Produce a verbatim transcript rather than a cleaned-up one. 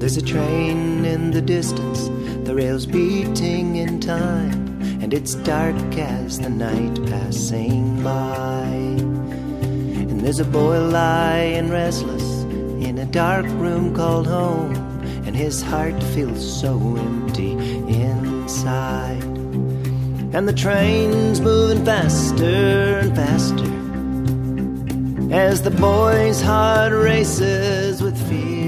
There's a train in the distance, the rails beating in time, and it's dark as the night passing by. And there's a boy lying restless in a dark room called home, and his heart feels so empty inside. And the train's moving faster and faster as the boy's heart races with fear.